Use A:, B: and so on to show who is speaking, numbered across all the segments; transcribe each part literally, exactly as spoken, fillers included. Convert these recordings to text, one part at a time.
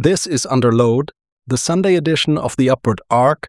A: This is Under Load, the Sunday edition of the Upward Arc.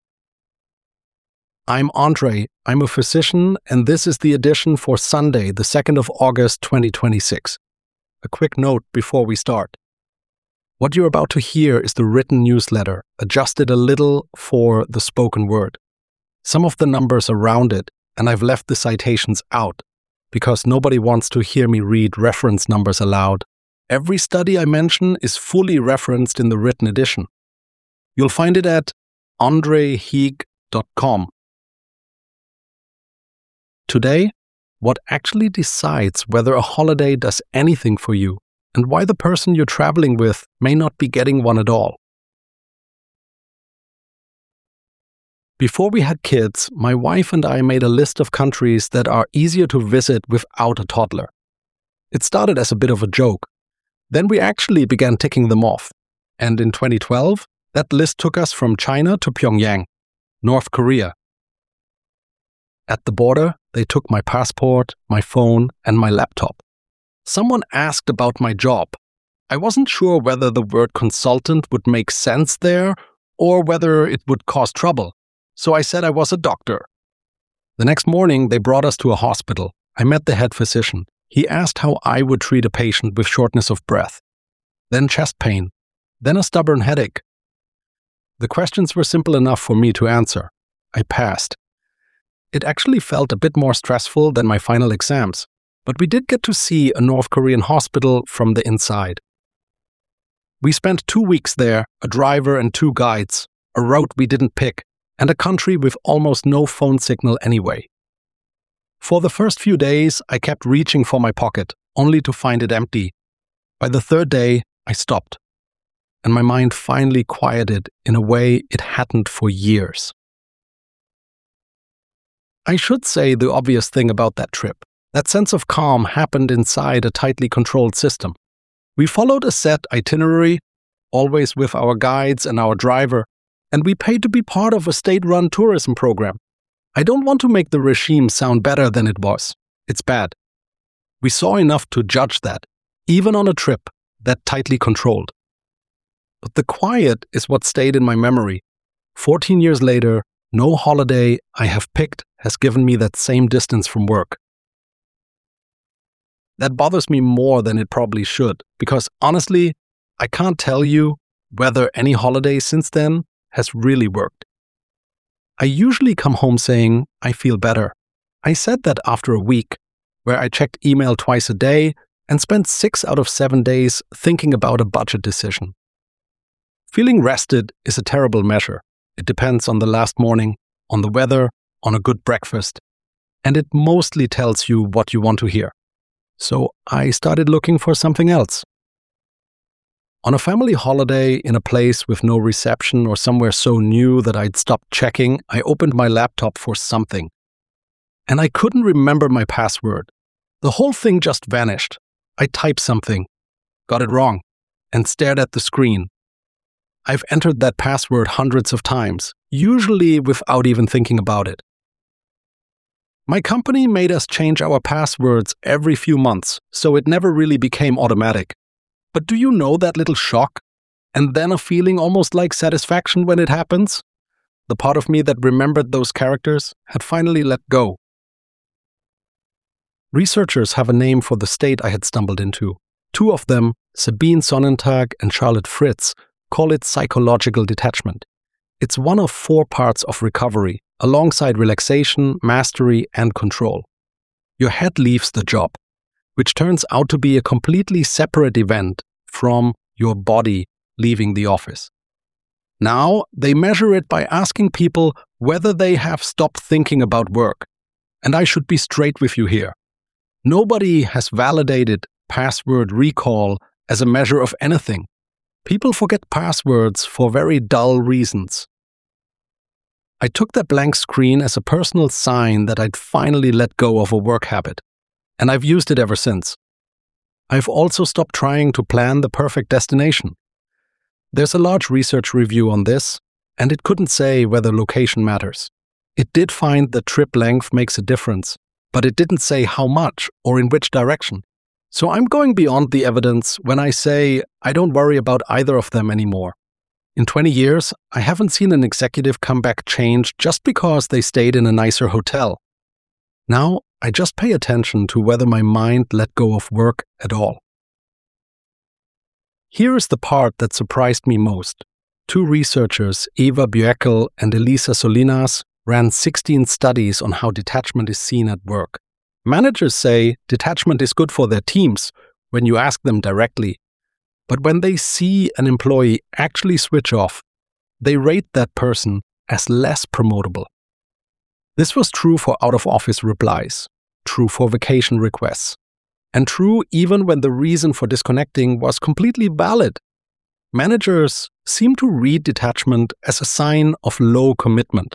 A: I'm Andre, I'm a physician, and this is the edition for Sunday, the second of August, twenty twenty-six. A quick note before we start. What you're about to hear is the written newsletter, adjusted a little for the spoken word. Some of the numbers are rounded, and I've left the citations out, because nobody wants to hear me read reference numbers aloud. Every study I mention is fully referenced in the written edition. You'll find it at andre heeg dot com. Today, what actually decides whether a holiday does anything for you, and why the person you're traveling with may not be getting one at all. Before we had kids, my wife and I made a list of countries that are easier to visit without a toddler. It started as a bit of a joke. Then we actually began ticking them off. And in twenty twelve, that list took us from China to Pyongyang, North Korea. At the border, they took my passport, my phone, and my laptop. Someone asked about my job. I wasn't sure whether the word consultant would make sense there or whether it would cause trouble, so I said I was a doctor. The next morning, they brought us to a hospital. I met the head physician. He asked how I would treat a patient with shortness of breath, then chest pain, then a stubborn headache. The questions were simple enough for me to answer. I passed. It actually felt a bit more stressful than my final exams, but we did get to see a North Korean hospital from the inside. We spent two weeks there, a driver and two guides, a route we didn't pick, and a country with almost no phone signal anyway. For the first few days, I kept reaching for my pocket, only to find it empty. By the third day, I stopped, and my mind finally quieted in a way it hadn't for years. I should say the obvious thing about that trip. That sense of calm happened inside a tightly controlled system. We followed a set itinerary, always with our guides and our driver, and we paid to be part of a state-run tourism program. I don't want to make the regime sound better than it was. It's bad. We saw enough to judge that, even on a trip that tightly controlled. But the quiet is what stayed in my memory. Fourteen years later, no holiday I have picked has given me that same distance from work. That bothers me more than it probably should, because honestly, I can't tell you whether any holiday since then has really worked. I usually come home saying, I feel better. I said that after a week, where I checked email twice a day and spent six out of seven days thinking about a budget decision. Feeling rested is a terrible measure. It depends on the last morning, on the weather, on a good breakfast, and it mostly tells you what you want to hear. So I started looking for something else. On a family holiday in a place with no reception or somewhere so new that I'd stopped checking, I opened my laptop for something. And I couldn't remember my password. The whole thing just vanished. I typed something, got it wrong, and stared at the screen. I've entered that password hundreds of times, usually without even thinking about it. My company made us change our passwords every few months, so it never really became automatic. But do you know that little shock? And then a feeling almost like satisfaction when it happens? The part of me that remembered those characters had finally let go. Researchers have a name for the state I had stumbled into. Two of them, Sabine Sonnentag and Charlotte Fritz, call it psychological detachment. It's one of four parts of recovery, alongside relaxation, mastery, and control. Your head leaves the job, which turns out to be a completely separate event from your body leaving the office. Now, they measure it by asking people whether they have stopped thinking about work. And I should be straight with you here. Nobody has validated password recall as a measure of anything. People forget passwords for very dull reasons. I took that blank screen as a personal sign that I'd finally let go of a work habit, and I've used it ever since. I've also stopped trying to plan the perfect destination. There's a large research review on this, and it couldn't say whether location matters. It did find that trip length makes a difference, but it didn't say how much or in which direction. So I'm going beyond the evidence when I say I don't worry about either of them anymore. In twenty years, I haven't seen an executive come back changed just because they stayed in a nicer hotel. Now, I just pay attention to whether my mind let go of work at all. Here is the part that surprised me most. Two researchers, Eva Bueckel and Elisa Solinas, ran sixteen studies on how detachment is seen at work. Managers say detachment is good for their teams when you ask them directly. But when they see an employee actually switch off, they rate that person as less promotable. This was true for out-of-office replies, true for vacation requests, and true even when the reason for disconnecting was completely valid. Managers seem to read detachment as a sign of low commitment.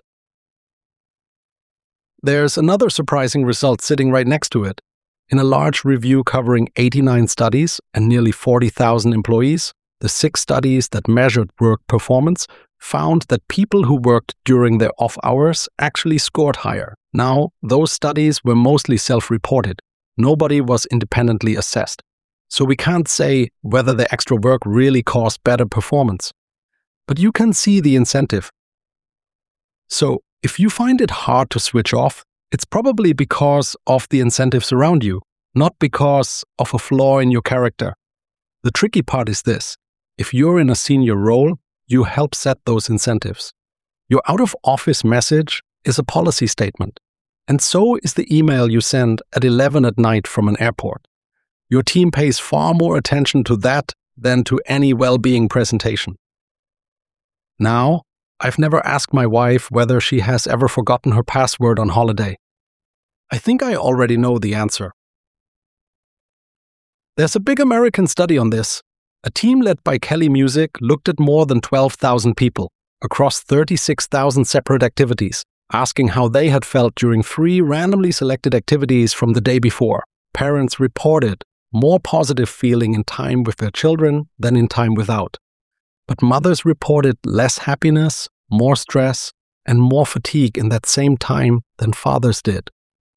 A: There's another surprising result sitting right next to it. In a large review covering eighty-nine studies and nearly forty thousand employees, the six studies that measured work performance found that people who worked during their off hours actually scored higher. Now, those studies were mostly self-reported. Nobody was independently assessed. So we can't say whether the extra work really caused better performance. But you can see the incentive. So, if you find it hard to switch off, it's probably because of the incentives around you, not because of a flaw in your character. The tricky part is this. If you're in a senior role, you help set those incentives. Your out-of-office message is a policy statement, and so is the email you send at eleven at night from an airport. Your team pays far more attention to that than to any well-being presentation. Now, I've never asked my wife whether she has ever forgotten her password on holiday. I think I already know the answer. There's a big American study on this. A team led by Kelly Music looked at more than twelve thousand people across thirty-six thousand separate activities, asking how they had felt during three randomly selected activities from the day before. Parents reported more positive feeling in time with their children than in time without. But mothers reported less happiness, more stress, and more fatigue in that same time than fathers did.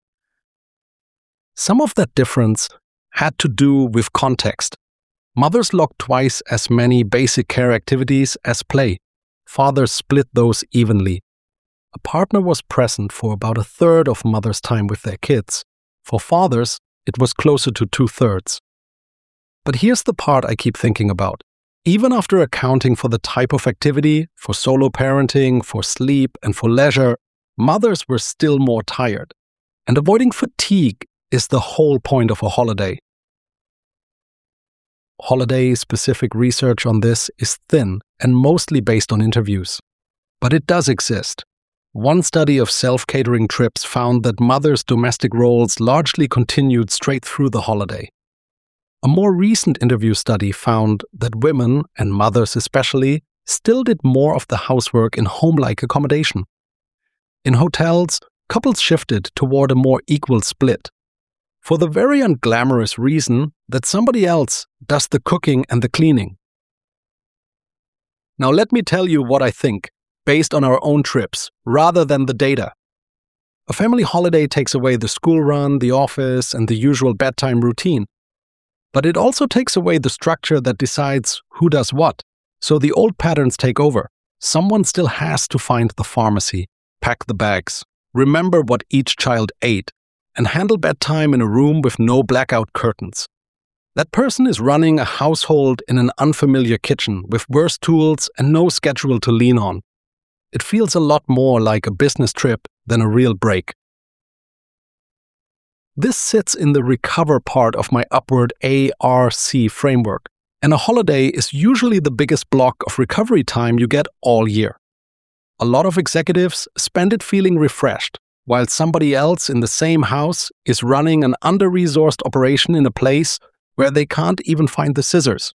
A: Some of that difference had to do with context. Mothers logged twice as many basic care activities as play. Fathers split those evenly. A partner was present for about a third of mothers' time with their kids. For fathers, it was closer to two-thirds. But here's the part I keep thinking about. Even after accounting for the type of activity, for solo parenting, for sleep, and for leisure, mothers were still more tired. And avoiding fatigue is the whole point of a holiday. Holiday-specific research on this is thin and mostly based on interviews. But it does exist. One study of self-catering trips found that mothers' domestic roles largely continued straight through the holiday. A more recent interview study found that women, and mothers especially, still did more of the housework in home-like accommodation. In hotels, couples shifted toward a more equal split, for the very unglamorous reason that somebody else does the cooking and the cleaning. Now let me tell you what I think, based on our own trips, rather than the data. A family holiday takes away the school run, the office, and the usual bedtime routine. But it also takes away the structure that decides who does what. So the old patterns take over. Someone still has to find the pharmacy, pack the bags, remember what each child ate, and handle bedtime in a room with no blackout curtains. That person is running a household in an unfamiliar kitchen with worse tools and no schedule to lean on. It feels a lot more like a business trip than a real break. This sits in the recover part of my upward A R C framework, and a holiday is usually the biggest block of recovery time you get all year. A lot of executives spend it feeling refreshed, while somebody else in the same house is running an under-resourced operation in a place where they can't even find the scissors.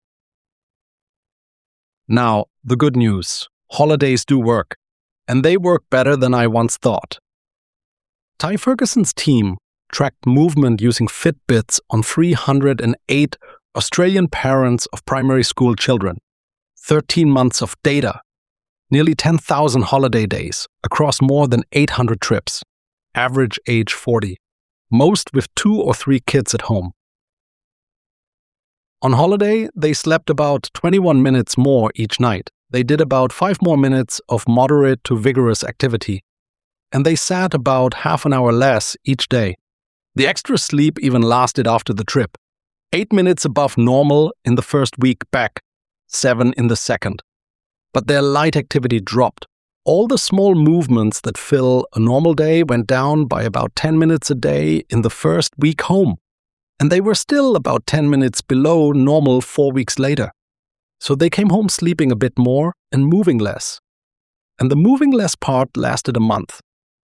A: Now, the good news. Holidays do work, and they work better than I once thought. Ty Ferguson's team tracked movement using Fitbits on three hundred eight Australian parents of primary school children, thirteen months of data, nearly ten thousand holiday days across more than eight hundred trips, average age forty, most with two or three kids at home. On holiday, they slept about twenty-one minutes more each night. They did about five more minutes of moderate to vigorous activity. And they sat about half an hour less each day. The extra sleep even lasted after the trip. Eight minutes above normal in the first week back, seven in the second. But their light activity dropped. All the small movements that fill a normal day went down by about ten minutes a day in the first week home. And they were still about ten minutes below normal four weeks later. So they came home sleeping a bit more and moving less. And the moving less part lasted a month.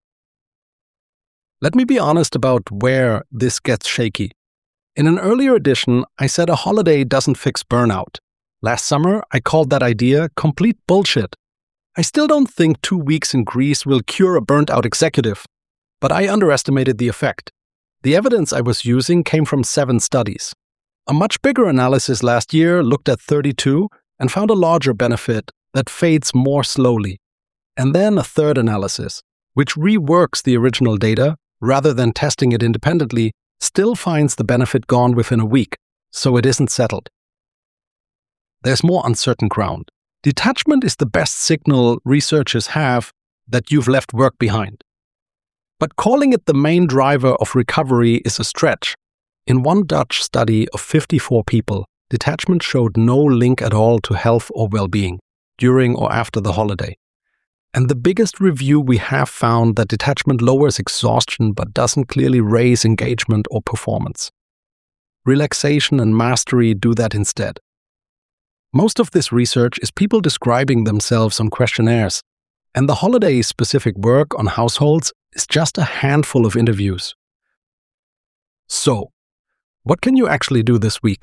A: Let me be honest about where this gets shaky. In an earlier edition, I said a holiday doesn't fix burnout. Last summer, I called that idea complete bullshit. I still don't think two weeks in Greece will cure a burnt-out executive, but I underestimated the effect. The evidence I was using came from seven studies. A much bigger analysis last year looked at thirty-two and found a larger benefit that fades more slowly. And then a third analysis, which reworks the original data rather than testing it independently, still finds the benefit gone within a week, so it isn't settled. There's more uncertain ground. Detachment is the best signal researchers have that you've left work behind. But calling it the main driver of recovery is a stretch. In one Dutch study of fifty-four people, detachment showed no link at all to health or well-being during or after the holiday. And the biggest review we have found that detachment lowers exhaustion but doesn't clearly raise engagement or performance. Relaxation and mastery do that instead. Most of this research is people describing themselves on questionnaires, and the holiday-specific work on households is just a handful of interviews. So, what can you actually do this week?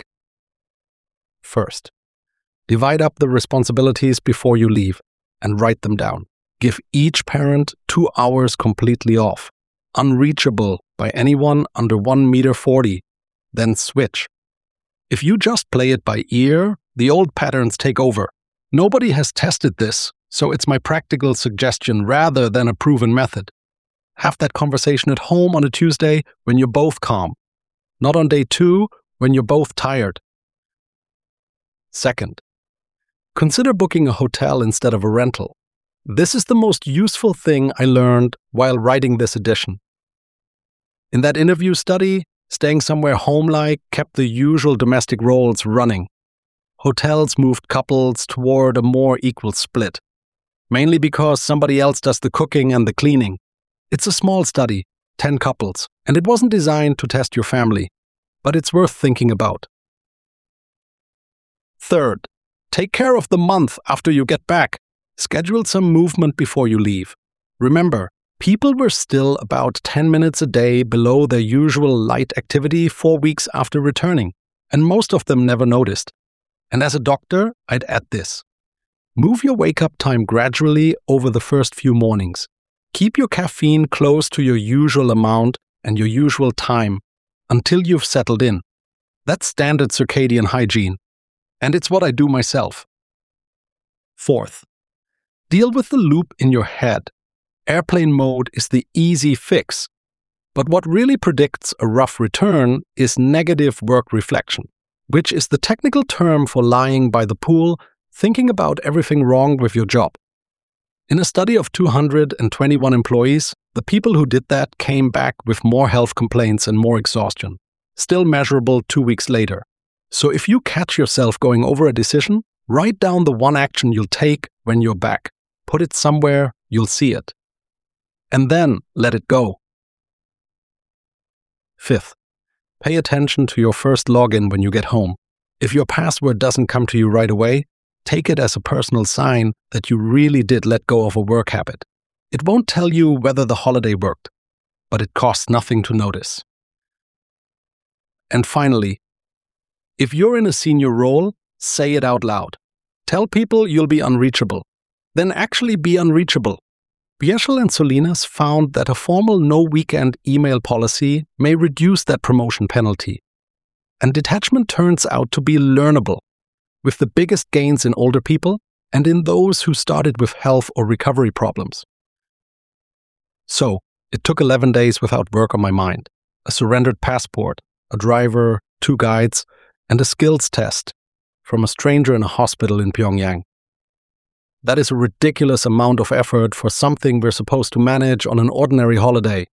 A: First, divide up the responsibilities before you leave and write them down. Give each parent two hours completely off, unreachable by anyone under one meter forty, then switch. If you just play it by ear, the old patterns take over. Nobody has tested this, so it's my practical suggestion rather than a proven method. Have that conversation at home on a Tuesday when you're both calm, not on day two when you're both tired. Second, consider booking a hotel instead of a rental. This is the most useful thing I learned while writing this edition. In that interview study, staying somewhere home-like kept the usual domestic roles running. Hotels moved couples toward a more equal split, mainly because somebody else does the cooking and the cleaning. It's a small study, ten couples, and it wasn't designed to test your family, but it's worth thinking about. Third, take care of the month after you get back. Schedule some movement before you leave. Remember, people were still about ten minutes a day below their usual light activity four weeks after returning, and most of them never noticed. And as a doctor, I'd add this. Move your wake-up time gradually over the first few mornings. Keep your caffeine close to your usual amount and your usual time until you've settled in. That's standard circadian hygiene, and it's what I do myself. Fourth, deal with the loop in your head. Airplane mode is the easy fix, but what really predicts a rough return is negative work reflection, which is the technical term for lying by the pool, thinking about everything wrong with your job. In a study of two hundred twenty-one employees, the people who did that came back with more health complaints and more exhaustion, still measurable two weeks later. So if you catch yourself going over a decision, write down the one action you'll take when you're back. Put it somewhere you'll see it. And then let it go. Fifth, pay attention to your first login when you get home. If your password doesn't come to you right away, take it as a personal sign that you really did let go of a work habit. It won't tell you whether the holiday worked, but it costs nothing to notice. And finally, if you're in a senior role, say it out loud. Tell people you'll be unreachable. Then actually be unreachable. Bierschel and Solinas found that a formal no-weekend email policy may reduce that promotion penalty. And detachment turns out to be learnable, with the biggest gains in older people and in those who started with health or recovery problems. So, it took eleven days without work on my mind, a surrendered passport, a driver, two guides, and a skills test from a stranger in a hospital in Pyongyang. That is a ridiculous amount of effort for something we're supposed to manage on an ordinary holiday.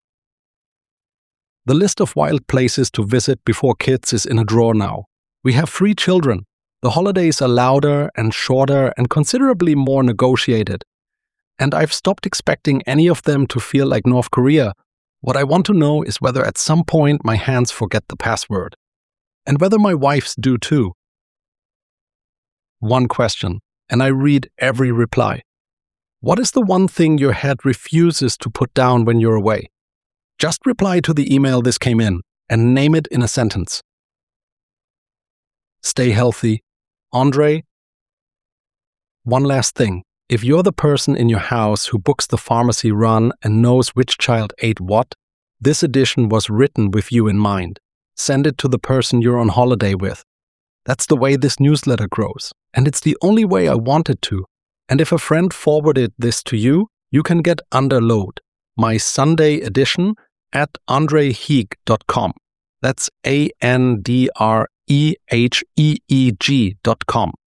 A: The list of wild places to visit before kids is in a drawer now. We have three children. The holidays are louder and shorter and considerably more negotiated. And I've stopped expecting any of them to feel like North Korea. What I want to know is whether at some point my hands forget the password. And whether my wife's do too. One question, and I read every reply. What is the one thing your head refuses to put down when you're away? Just reply to the email this came in and name it in a sentence. Stay healthy. Andre. One last thing. If you're the person in your house who books the pharmacy run and knows which child ate what, this edition was written with you in mind. Send it to the person you're on holiday with. That's the way this newsletter grows, and it's the only way I want it to. And if a friend forwarded this to you, you can get Underload, my Sunday edition, at andre heeg dot com. That's A N D R E H E E G dot com.